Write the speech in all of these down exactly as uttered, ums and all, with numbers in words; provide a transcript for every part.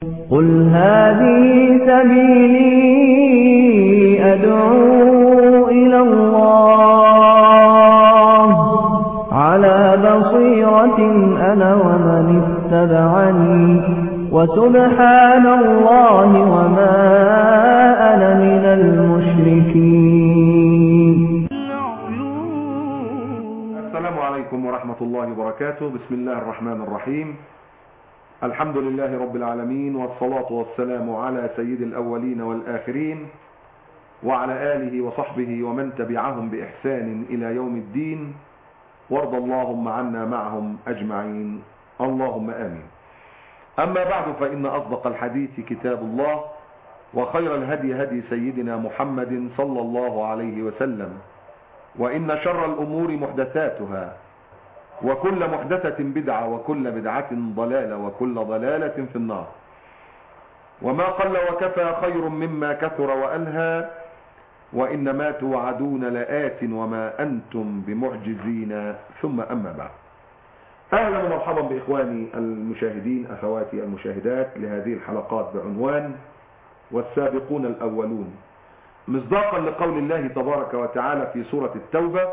قل هذه سبيلي أدعو إلى الله على بصيرة أنا ومن اتبعني وسبحان الله وما أنا من المشركين. السلام عليكم ورحمة الله وبركاته. بسم الله الرحمن الرحيم. الحمد لله رب العالمين، والصلاة والسلام على سيد الأولين والآخرين وعلى آله وصحبه ومن تبعهم بإحسان إلى يوم الدين، وارض اللهم عنا معهم أجمعين، اللهم آمين. أما بعد، فإن أصدق الحديث كتاب الله، وخير الهدي هدي سيدنا محمد صلى الله عليه وسلم، وإن شر الأمور محدثاتها، وكل محدثة بدعة، وكل بدعة ضلالة، وكل ضلالة في النار. وما قل وكفى خير مما كثر وألهى، وإنما توعدون لآت وما أنتم بمعجزين. ثم أما بعد، أهلا ومرحبا بإخواني المشاهدين، أخواتي المشاهدات، لهذه الحلقات بعنوان والسابقون الأولون، مصداقا لقول الله تبارك وتعالى في سورة التوبة: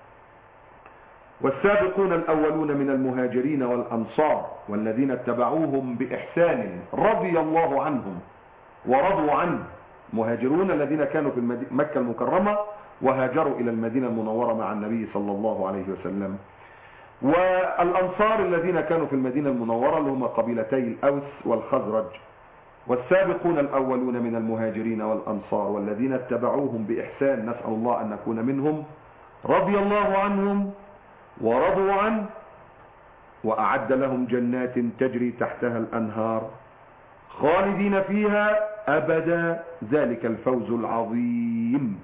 والسابقون الأولون من المهاجرين والأنصار والذين اتبعوهم بإحسان رضي الله عنهم ورضوا عنه. مهاجرون الذين كانوا في مكة المكرمة وهاجروا إلى المدينة المنورة مع النبي صلى الله عليه وسلم، والأنصار الذين كانوا في المدينة المنورة اللي هم قبيلتي الأوس والخزرج. والسابقون الأولون من المهاجرين والأنصار والذين اتبعوهم بإحسان، نسأل الله أن نكون منهم، رضي الله عنهم ورضوا عنه، وأعد لهم جنات تجري تحتها الأنهار خالدين فيها أبدا، ذلك الفوز العظيم.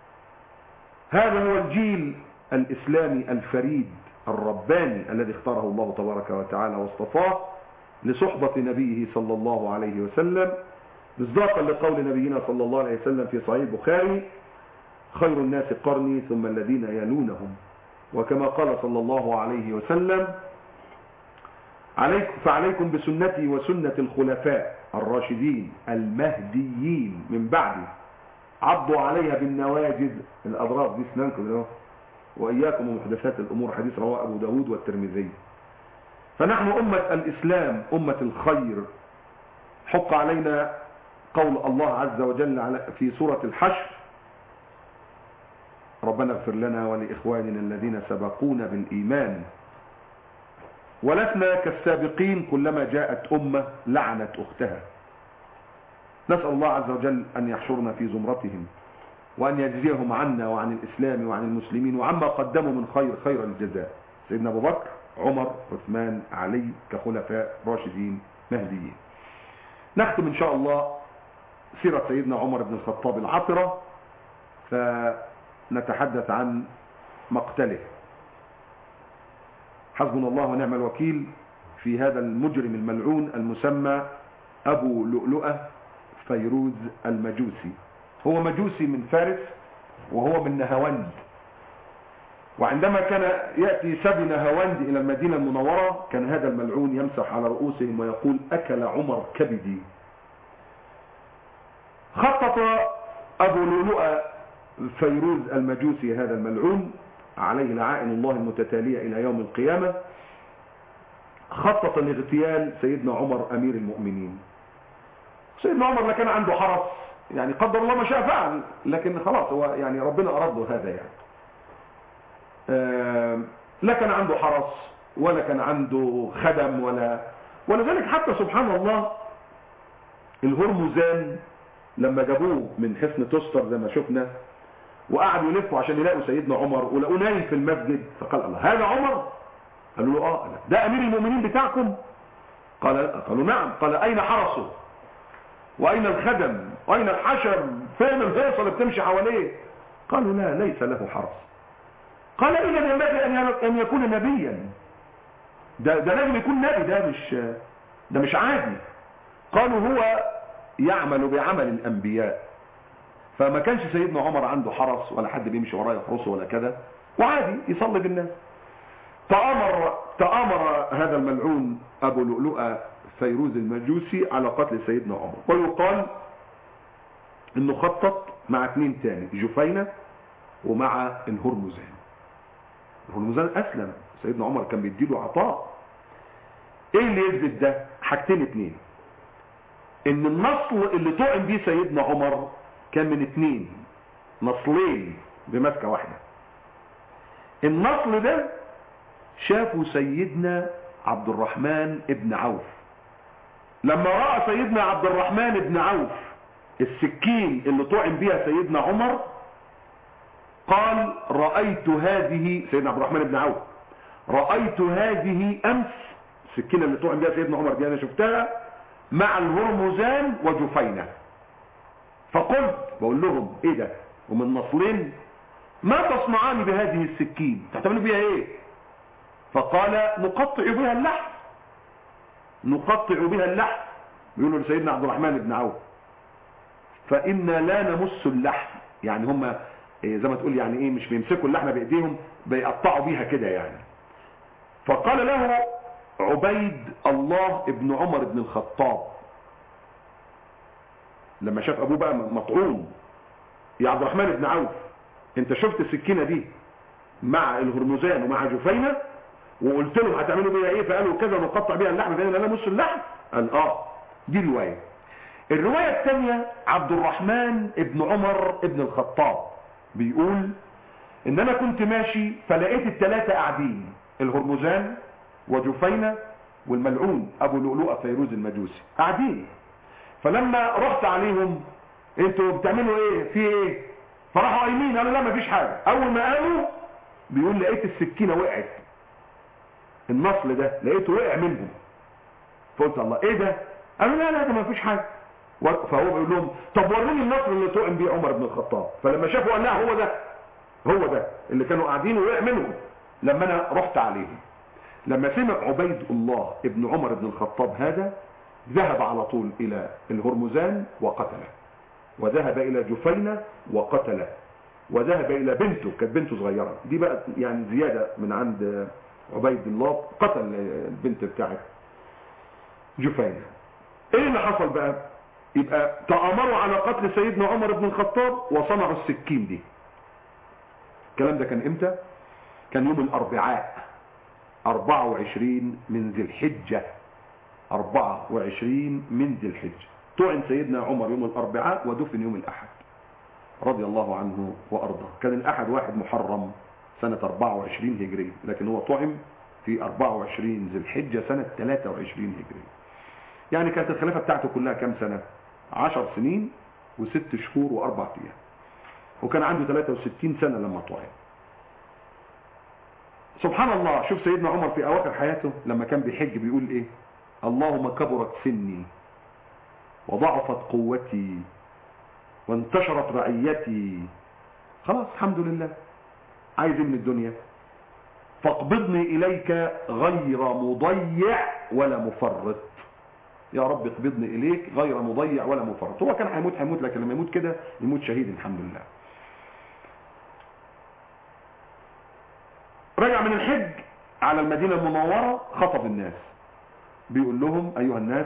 هذا هو الجيل الإسلامي الفريد الرباني الذي اختاره الله تبارك وتعالى واصطفاه لصحبة نبيه صلى الله عليه وسلم، مصداقا لقول نبينا صلى الله عليه وسلم في صحيح البخاري: خير الناس قرني ثم الذين يلونهم. وكما قال صلى الله عليه وسلم: عليكم فعليكم بسنتي وسنة الخلفاء الراشدين المهديين من بعدي، عضوا عليها بالنواجذ، الأضراس دي سنانكم، وإياكم ومحدثات الأمور، حديث رواه أبو داود والترمذي. فنحن أمة الإسلام، أمة الخير. حق علينا قول الله عز وجل في سورة الحشر: ربنا اغفر لنا ولإخواننا الذين سبقونا بالإيمان ولسنا كالسابقين كلما جاءت أمة لعنت أختها. نسأل الله عز وجل أن يحشرنا في زمرتهم، وأن يجزيهم عنا وعن الإسلام وعن المسلمين وعما قدموا من خير خير الجزاء. سيدنا أبو بكر، عمر، عثمان، علي كخلفاء راشدين مهديين. نختم إن شاء الله سيرة سيدنا عمر بن الخطاب العطرة، فنتحدث عن مقتله. حسبنا الله ونعم الوكيل في هذا المجرم الملعون المسمى أبو لؤلؤة فيروز المجوسي. هو مجوسي من فارس، وهو من نهاوند. وعندما كان يأتي سبي نهاوند إلى المدينة المنورة، كان هذا الملعون يمسح على رؤوسهم ويقول: أكل عمر كبدي. خطط أبو لؤلؤة فيروز المجوسي هذا الملعون، عليه لعائن الله المتتالية إلى يوم القيامة، خطط لاغتيال سيدنا عمر أمير المؤمنين. سيدنا عمر لا كان عنده حرس، يعني قدر الله ما شاء فعل، لكن خلاص هو يعني ربنا أراد له هذا. يعني آه لا كان عنده حرس ولا كان عنده خدم، ولا ولذلك حتى سبحان الله الهرمزان لما جابوه من حصن تستر زي ما شفنا، وقعدوا يلفوا عشان يلاقوا سيدنا عمر، ولقوا نايم في المسجد، فقال: الله، هذا عمر؟ قالوا له: اه. ده امير المؤمنين بتاعكم؟ قال لا. قالوا: نعم. قال: اين حرسه؟ واين الخدم؟ واين الحشر؟ فين الهيصه اللي بتمشي حواليه؟ قالوا: لا، ليس له حرس. قال: اذا ينبغي ان يكون نبيا، ده ده لازم يكون نبي، ده مش ده مش عادي. قالوا: هو يعمل بعمل الانبياء. فما كانش سيدنا عمر عنده حرس ولا حد بيمشي وراه يحرسه ولا كده، وعادي يصلي بالناس. تآمر تآمر هذا الملعون أبو لؤلؤة فيروز المجوسي على قتل سيدنا عمر. ويقال انه خطط مع اثنين تاني، جفينة ومع الهرمزان. الهرمزان اسلم، سيدنا عمر كان بيديله عطاء. ايه اللي يثبت ده؟ حاجتين اتنين، ان النصل اللي طعن بيه سيدنا عمر كان من اتنين، نصلين بمسكة واحدة. النصل ده شافه سيدنا عبد الرحمن ابن عوف. لما رأى سيدنا عبد الرحمن ابن عوف السكين اللي طعن بيها سيدنا عمر، قال رأيت هذه، سيدنا عبد الرحمن ابن عوف، رأيت هذه أمس، السكينة اللي طعن بيها سيدنا عمر دي أنا شفتها مع الهرمزان وجفينة. فقلت، بقول لهم ايه ده ومن نصلين، ما تصنعان بهذه السكين، تعتملوا بها ايه؟ فقال نقطع بها اللحم، نقطع بها اللحم. بيقولوا لسيدنا عبد الرحمن بن عوف فإنا لا نمس اللحم، يعني هم زي ما تقول يعني ايه، مش بيمسكوا اللحمة بايديهم، بيقطعوا بيها كده يعني. فقال له عبيد الله ابن عمر بن الخطاب لما شاف ابوه بقى مطعون، يا عبد الرحمن بن عوف انت شفت السكينة دي مع الهرمزان ومع جفينة وقلت لهم هتعملوا بيها ايه؟ فقالوا كذا نقطع بيها اللحم، فإن لا نمس اللحم. قال اه. دي رواية. الرواية الثانية عبد الرحمن ابن عمر ابن الخطاب بيقول ان انا كنت ماشي فلقيت الثلاثة قاعدين، الهرمزان وجفينة والملعون ابو لؤلؤة فيروز المجوسي قاعدين. فلما رحت عليهم انتوا بتعملوا ايه؟ في ايه؟ فراحوا قايمين قالوا لا مفيش حاجة. اول ما قالوا بيقول لقيت السكينة وقعت، النصل ده لقيته وقع منهم. فقلت الله ايه ده؟ قالوا لا لا ده مفيش حاجة. فهو بيقول لهم طب وروني النصر اللي طعن بيه عمر بن الخطاب. فلما شافوا قال لا هو ده، هو ده اللي كانوا قاعدين وقع منهم لما انا رحت عليهم. لما سمع عبيد الله ابن عمر بن الخطاب هذا، ذهب على طول الى الهرمزان وقتله، وذهب الى جفينة وقتله، وذهب الى بنته، كانت بنته صغيرة دي بقى يعني زيادة من عند عبيد الله، قتل البنت بتاعت جفينة. ايه اللي حصل بقى؟ يبقى تآمروا على قتل سيدنا عمر بن الخطاب وصنعوا السكين دي. الكلام ده كان امتى؟ كان يوم الاربعاء اربعة وعشرين من ذي الحجة، اربعة وعشرين من ذي الحجة. طعن سيدنا عمر يوم الاربعاء ودفن يوم الاحد رضي الله عنه وارضاه. كان الاحد واحد محرم سنة اربعة وعشرين هجرية، لكن هو طعن في اربعة وعشرين ذي الحجة سنة ثلاثة وعشرين هجرية. يعني كانت الخلافة بتاعته كلها كام سنة؟ عشر سنين وست شهور واربع ايام، وكان عنده ثلاثة وستين سنة لما طعن. سبحان الله. شوف سيدنا عمر في اواخر حياته لما كان بيحج بيقول ايه؟ اللهم كبرت سني وضعفت قوتي وانتشرت رعيتي، خلاص الحمد لله، عايز من الدنيا؟ فاقبضني اليك غير مضيع ولا مفرط. يا رب اقبضني اليك غير مضيع ولا مفرط. هو كان هيموت هيموت لكن لما يموت كده يموت شهيد الحمد لله. رجع من الحج على المدينة المنورة، خطب الناس بيقول لهم ايها الناس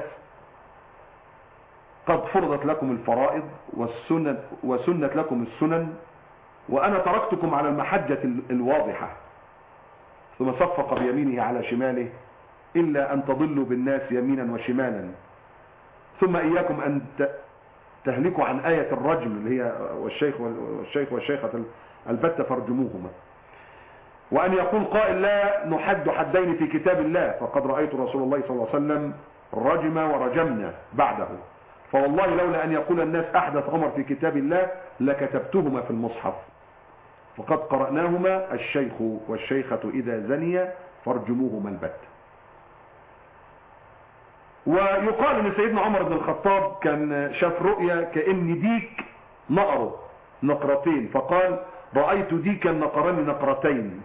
قد فرضت لكم الفرائض والسنن وسنت لكم السنن، وانا تركتكم على المحجة الواضحة. ثم صفق بيمينه على شماله إلا أن تضلوا بالناس يمينا وشمالا. ثم إياكم أن تهلكوا عن آية الرجم اللي هي والشيخ والشيخ والشيخة البتة فارجموهما. وأن يقول قائل لا نحد حدين في كتاب الله، فقد رأيت رسول الله صلى الله عليه وسلم رجم ورجمنا بعده، فوالله لولا أن يقول الناس أحدث عمر في كتاب الله لكتبتهما في المصحف، فقد قرأناهما الشيخ والشيخة إذا زنيا فارجموهما البتة. ويقال ان سيدنا عمر بن الخطاب كان شاف رؤيا كأن ديك نقره نقرتين، فقال رأيت ديكا نقرني نقرتين،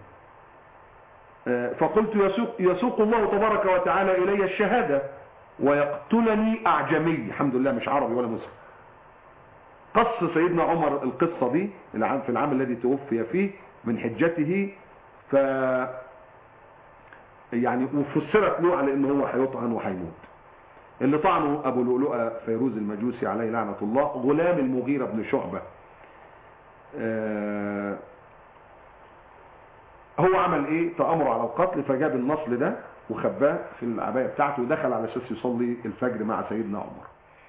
فقلت يسوق, يسوق الله تبارك وتعالى إلي الشهادة ويقتلني أعجمي، الحمد لله مش عربي ولا مسلم. قص سيدنا عمر القصة دي في العام الذي توفي فيه من حجته، ف يعني وفسرت له على انه هو هيطعن وهيموت. اللي طعنه ابو لؤلؤة فيروز المجوسي عليه لعنة الله غلام المغيرة بن شعبة. آه هو عمل ايه؟ تأمر على القتل، فجاب النصل ده وخباه في العباية بتاعته ودخل على اساس يصلي الفجر مع سيدنا عمر.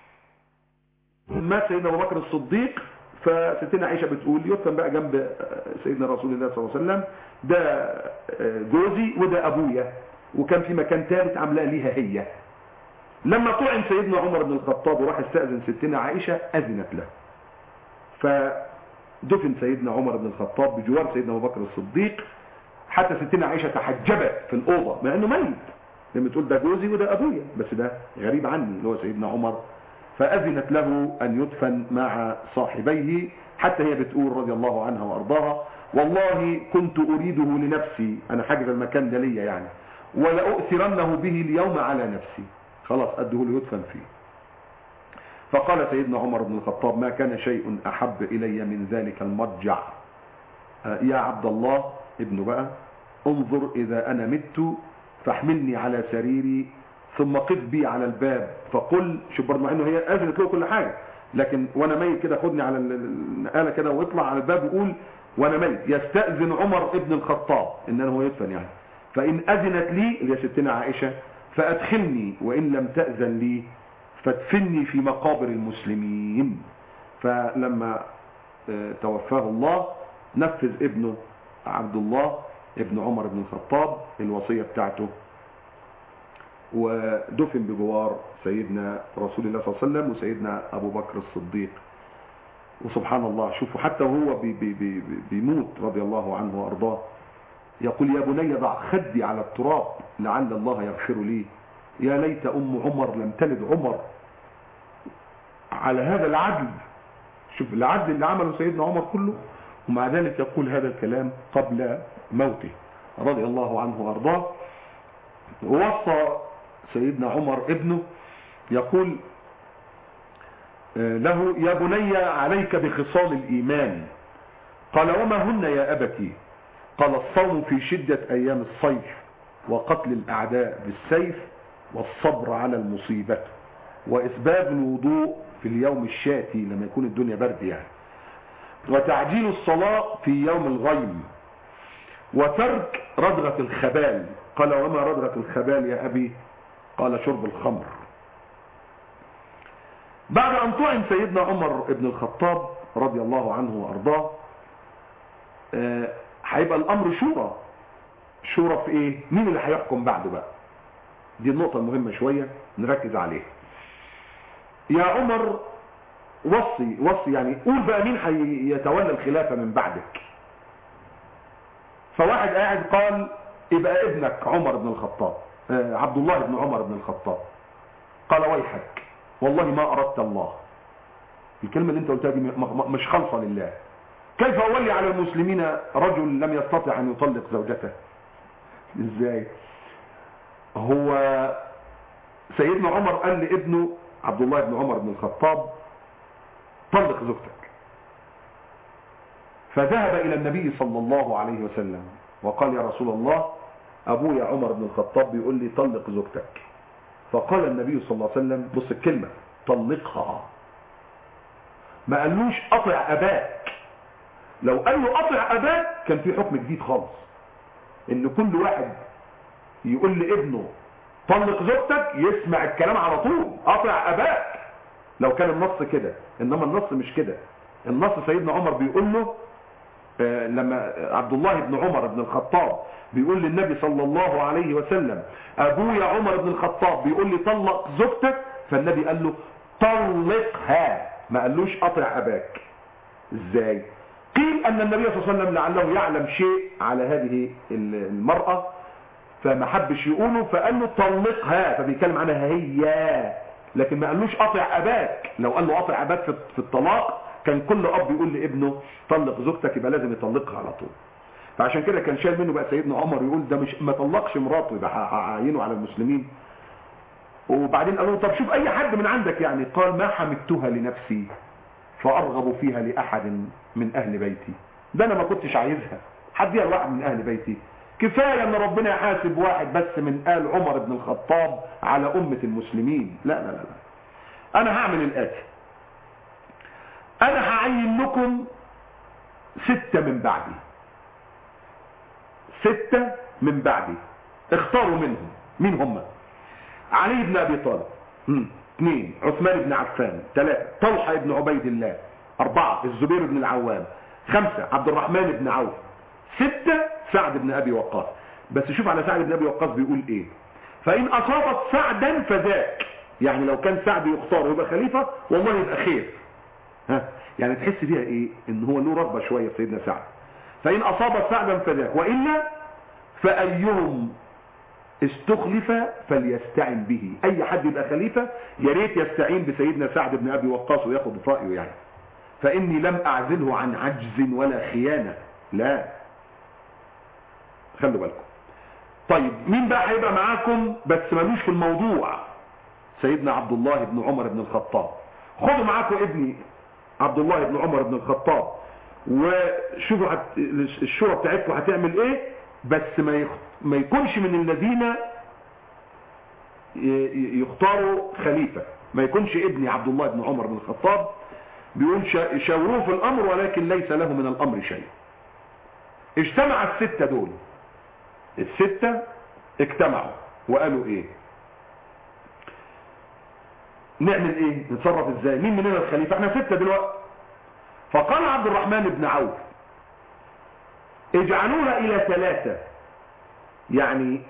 مات سيدنا ابو بكر الصديق، فستنا عائشة بتقول يدفن بقى جنب سيدنا رسول الله صلى الله عليه وسلم، ده جوزي وده ابويا، وكان في مكان ثالث عاملاه ليها هي. لما طعن سيدنا عمر بن الخطاب وراح استأذن ستنا عائشة أذنت له، فدفن سيدنا عمر بن الخطاب بجوار سيدنا ابو بكر الصديق، حتى ستنا عائشة تحجبت في الأوضة مع انه ميت، لما تقول ده جوزي وده ابويا، بس ده غريب عني اللي هو سيدنا عمر، فأذنت له أن يدفن مع صاحبيه. حتى هي بتقول رضي الله عنها وأرضاها والله كنت أريده لنفسي، أنا حاجز المكان ده ليا يعني، ولأؤثرنه به اليوم على نفسي، خلاص أده له يدفن فيه. فقال سيدنا عمر بن الخطاب ما كان شيء أحب إلي من ذلك المضجع، يا عبد الله ابن بقى انظر إذا أنا مت فاحملني على سريري ثم قف بي على الباب فقل، شوف برضه مع انه هي اذنت له كل حاجه، لكن وانا ميت كده خدني على النقاله كده واطلع على الباب وقول وانا ميت يستأذن عمر ابن الخطاب ان هو يدفن يعني، فان اذنت لي اللي هي ستنا عائشه فادخلني، وان لم تأذن لي فادفني في مقابر المسلمين. فلما توفاه الله نفذ ابنه عبد الله ابن عمر بن الخطاب الوصيه بتاعته، ودفن بجوار سيدنا رسول الله صلى الله عليه وسلم وسيدنا أبو بكر الصديق. وسبحان الله شوفوا حتى وهو بي بي بي بيموت رضي الله عنه وأرضاه يقول يا بني ضع خدي على التراب لعل الله يغفر لي، يا ليت أم عمر لم تلد عمر. على هذا العدل، شوف العدل اللي عمله سيدنا عمر كله، ومع ذلك يقول هذا الكلام قبل موته رضي الله عنه وأرضاه. ووصى سيدنا عمر ابنه يقول له يا بني عليك بخصال الإيمان. قال وما هن يا أبتي؟ قال الصوم في شدة أيام الصيف، وقتل الأعداء بالسيف، والصبر على المصيبة، وإسباب الوضوء في اليوم الشاتي لما يكون الدنيا برد يعني، وتعجيل الصلاة في يوم الغيم، وترك ردغة الخبال. قال وما ردغة الخبال يا أبي؟ قال شرب الخمر. بعد أن طعن سيدنا عمر بن الخطاب رضي الله عنه وأرضاه هيبقى أه الأمر شورى. شورى في إيه؟ مين اللي هيحكم بعده بقى؟ دي النقطة المهمة شوية نركز عليها. يا عمر وصي وصي يعني قول بقى مين هيتولى الخلافة من بعدك. فواحد قاعد قال يبقى ابنك عمر بن الخطاب، أه عبد الله بن عمر بن الخطاب. قال ويحك والله ما أردت الله. الكلمة اللي انت قلتها دي مش خالصة لله. كيف أولي على المسلمين رجل لم يستطع أن يطلق زوجته؟ ازاي؟ هو سيدنا عمر قال لابنه عبد الله بن عمر بن الخطاب طلق زوجتك. فذهب إلى النبي صلى الله عليه وسلم وقال يا رسول الله أبويا عمر بن الخطاب بيقول لي طلق زوجتك. فقال النبي صلى الله عليه وسلم بص الكلمة طلقها، ما قالوش أطع أباك. لو قال له أطع أباك كان في حكم جديد خالص، إن كل واحد يقول لابنه طلق زوجتك يسمع الكلام على طول أطع أباك لو كان النص كده. إنما النص مش كده. النص سيدنا عمر بيقول له آه لما عبد الله بن عمر بن الخطاب بيقول للنبي صلى الله عليه وسلم أبويا عمر بن الخطاب بيقول لي طلق زوجتك، فالنبي قال له طلقها، ما قالوش أطع أباك. إزاي؟ قيل أن النبي صلى الله عليه وسلم لعله يعلم شيء على هذه المرأة فما حبش يقوله، فقال له طلقها، فبيتكلم عنها هي، لكن ما قالوش أطع أباك. لو قال له أطع أباك في الطلاق كان كل أب يقول لابنه طلق زوجتك يبقى لازم يطلقها على طول. فعشان كده كان شايل منه بقى سيدنا عمر يقول ده مش ما طلقش مراته يبقى هعينه على المسلمين. وبعدين قالوا طب شوف أي حد من عندك يعني. قال ما حمدتها لنفسي فأرغب فيها لأحد من أهل بيتي. ده أنا ما كنتش عايزها حد يا واحد من أهل بيتي، كفاية ان ربنا يحاسب واحد بس من آل عمر بن الخطاب على أمة المسلمين. لا لا لا, لا. انا هعمل الآتي، انا هعين لكم ستة من بعدي، ستة من بعدي اختاروا منهم. مين هم؟ علي بن ابي طالب، اثنين عثمان بن عفان، ثلاثة طلحة بن عبيد الله، أربعة الزبير بن العوام، خمسة عبد الرحمن بن عوف، ستة سعد بن أبي وقاص. بس شوف على سعد بن أبي وقاص بيقول إيه: فإن أصابت سعدا فذاك، يعني لو كان سعد يختار ويبقى خليفة والله يبقى خير. ها يعني تحس بيها إيه؟ إن هو له رغبة شوية سيدنا سعد. فإن أصابت سعدا فذاك، وإلا فأيهم استخلف فليستعن به. اي حد يبقى خليفة يا ريت يستعين بسيدنا سعد بن ابي وقاص وياخد رأيه يعني. فاني لم اعزله عن عجز ولا خيانة، لا، خلوا بالكم. طيب مين بقى هيبقى معاكم بس ملوش في الموضوع؟ سيدنا عبد الله بن عمر بن الخطاب. خدوا معاكم ابني عبد الله بن عمر بن الخطاب وشوفوا حت... الشورى بتاعتكم هتعمل ايه، بس ما يخ... ما يكونش من الذين يختاروا خليفة، ما يكونش ابني عبد الله بن عمر بن الخطاب. بيقول شاوروه في الامر ولكن ليس له من الامر شيء. اجتمع الستة دول، الستة اجتمعوا وقالوا ايه؟ نعمل ايه؟ نتصرف ازاي؟ مين مننا الخليفة؟ احنا ستة دلوقتي. فقال عبد الرحمن بن عوف اجعلونا الى ثلاثة، يعني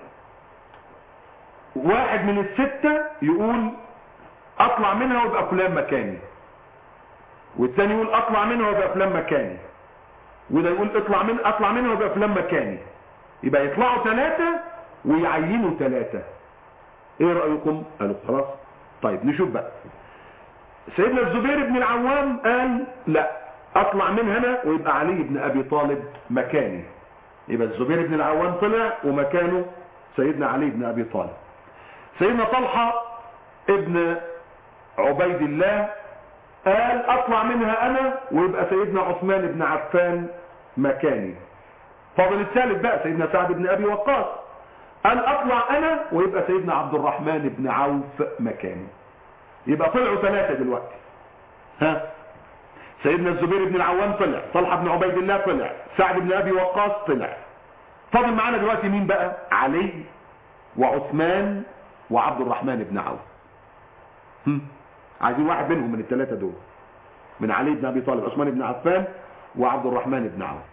واحد من الستة يقول اطلع منها ويبقى فلان مكاني، والثاني يقول اطلع منها ويبقى فلان مكاني، وده يقول اطلع من اطلع منها ويبقى فلان مكاني. يبقى يطلعوا ثلاثة ويعينوا ثلاثة. ايه رأيكم؟ قالوا خلاص. طيب نشوف بقى. سيدنا الزبير بن العوام قال لا، اطلع منها انا ويبقى علي بن ابي طالب مكاني. يبقى الزبير بن العوام طلع ومكانه سيدنا علي بن ابي طالب. سيدنا طلحة ابن عبيد الله قال اطلع منها انا ويبقى سيدنا عثمان بن عفان مكاني. فاضل الثالث بقى سيدنا سعد بن ابي وقاص قال اطلع انا ويبقى سيدنا عبد الرحمن بن عوف مكاني. يبقى طلعوا ثلاثة دلوقتي. ها سيدنا الزبير بن العوام طلع، طلحة بن عبيد الله طلع، سعد بن ابي وقاص طلع. فاضل معانا دلوقتي مين بقى؟ علي وعثمان وعبد الرحمن بن عوف. هم. عايزين واحد منهم من الثلاثة دول، من علي بن ابي طالب، عثمان بن عفان، وعبد الرحمن بن عوف.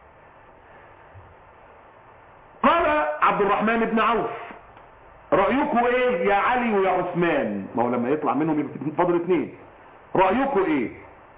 قال عبد الرحمن بن عوف رأيكم ايه يا علي ويا عثمان؟ ما هو لما يطلع منهم يبقى فاضل اثنين. رأيكم ايه؟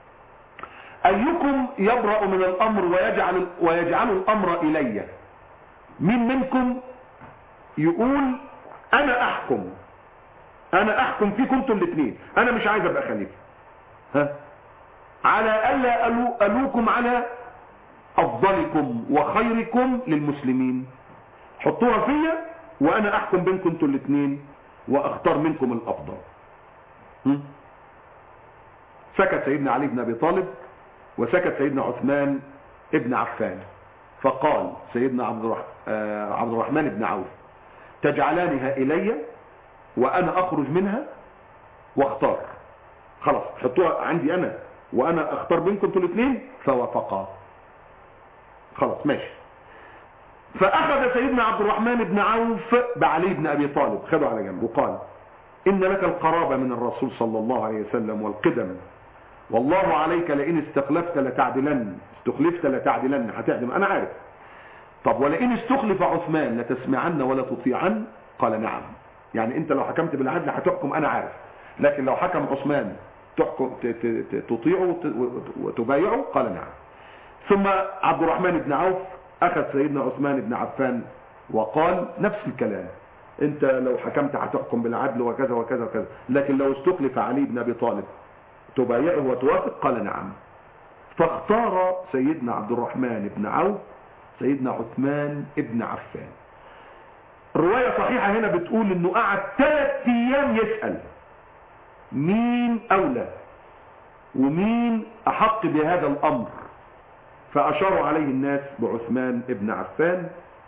ايكم يبرأ من الامر ويجعل ويجعل الامر الي؟ مين منكم يقول انا احكم، انا احكم فيكم انتوا الاثنين، انا مش عايز ابقى خليفه، ها، على الا ألو الوكم على افضلكم وخيركم للمسلمين. حطوها فيا وانا احكم بينكم انتوا الاثنين واختار منكم الافضل. هم؟ سكت سيدنا علي بن ابي طالب وسكت سيدنا عثمان ابن عفان. فقال سيدنا عبد الرحمن بن عوف تجعلانها الي وانا اخرج منها واختار، خلاص حطوها عندي انا وانا اختار بينكم انتوا الاثنين. فوافقا، خلاص ماشي. فاخذ سيدنا عبد الرحمن بن عوف بعلي بن ابي طالب، خذوا على جنب وقال ان لك القرابة من الرسول صلى الله عليه وسلم والقدم، والله عليك لئن استخلفت لتعدلن، استخلفت لتعدلن، هتعدل انا عارف. طب ولئن استخلف عثمان لتسمعن ولا تطيعن؟ قال نعم. يعني انت لو حكمت بالعدل هتحكم انا عارف، لكن لو حكم عثمان تحكم تطيعه وتبايعه؟ قال نعم. ثم عبد الرحمن بن عوف اخذ سيدنا عثمان بن عفان وقال نفس الكلام، انت لو حكمت هتحكم بالعدل وكذا وكذا وكذا، لكن لو استخلف علي بن ابي طالب تبايعه وتوافق؟ قال نعم. فاختار سيدنا عبد الرحمن بن عوف سيدنا عثمان بن عفان. الرواية صحيحة هنا بتقول انه قعد ثلاث ايام يسأل مين اولى ومين احق بهذا الامر، فاشاروا عليه الناس بعثمان بن عفان.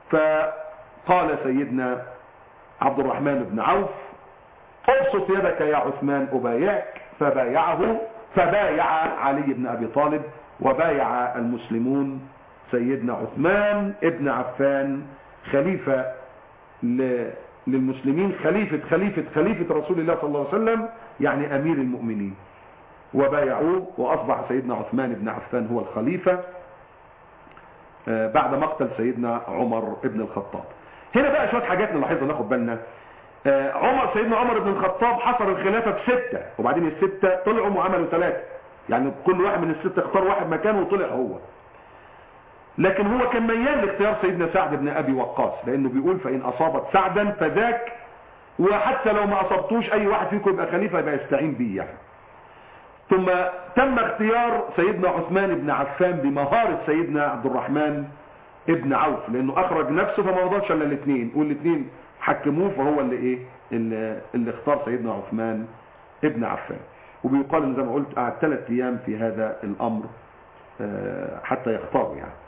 فقال سيدنا عبد الرحمن بن عوف ابسط يدك يا عثمان أبايعك، فبايعه فبايع علي بن أبي طالب، وبايع المسلمون سيدنا عثمان ابن عفان خليفة للمسلمين، خليفة خليفة خليفة رسول الله صلى الله عليه وسلم، يعني أمير المؤمنين، وبايعوه وأصبح سيدنا عثمان بن عفان هو الخليفة بعد مقتل سيدنا عمر بن الخطاب. هنا بقى شوية حاجات نلاحظها ناخد بالنا. عمر سيدنا عمر بن الخطاب حصر الخلافة في ستة، وبعدين الستة طلعوا وعملوا ثلاثة، يعني كل واحد من الستة اختار واحد مكانه وطلع هو. لكن هو كان ميال لاختيار سيدنا سعد بن أبي وقاص، لأنه بيقول فإن أصابت سعدا فذاك، وحتى لو ما أصبتوش أي واحد فيكم يبقى خليفة يبقى يستعين بيه يعني. ثم تم اختيار سيدنا عثمان بن عفان بمهارة سيدنا عبد الرحمن ابن عوف، لأنه أخرج نفسه فما وضعش إلا الاثنين، والاثنين حكموه، فهو اللي إيه اللي, اللي اختار سيدنا عثمان ابن عفان. وبيقال إن زي ما قلت قعد ثلاث أيام في هذا الأمر حتى يختاروا يعني.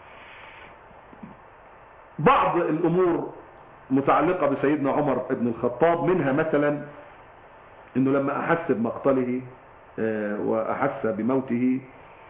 بعض الأمور متعلقة بسيدنا عمر بن الخطاب، منها مثلا انه لما احس بمقتله واحس بموته،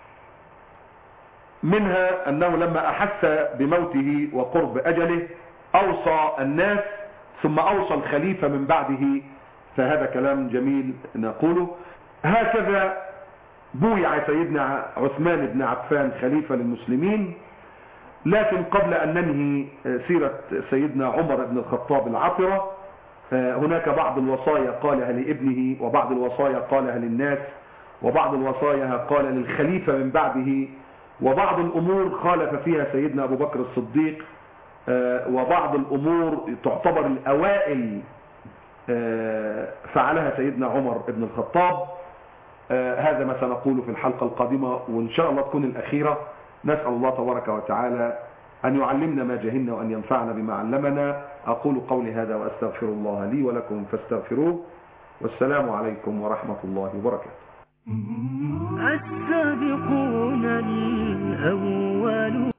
منها انه لما احس بموته وقرب اجله اوصى الناس ثم اوصى الخليفة من بعده، فهذا كلام جميل نقوله. هكذا بويع سيدنا عثمان بن عفان خليفة للمسلمين. لكن قبل أن ننهي سيرة سيدنا عمر بن الخطاب العطرة، هناك بعض الوصايا قالها لابنه، وبعض الوصايا قالها للناس، وبعض الوصايا قال للخليفة من بعده، وبعض الأمور خالف فيها سيدنا أبو بكر الصديق، وبعض الأمور تعتبر الأوائل فعلها سيدنا عمر بن الخطاب. هذا ما سنقوله في الحلقة القادمة، وإن شاء الله تكون الأخيرة. نسأل الله تبارك وتعالى أن يعلمنا ما جهلنا وأن ينفعنا بما علمنا. أقول قولي هذا وأستغفر الله لي ولكم فاستغفروه، والسلام عليكم ورحمة الله وبركاته. السابقون الأول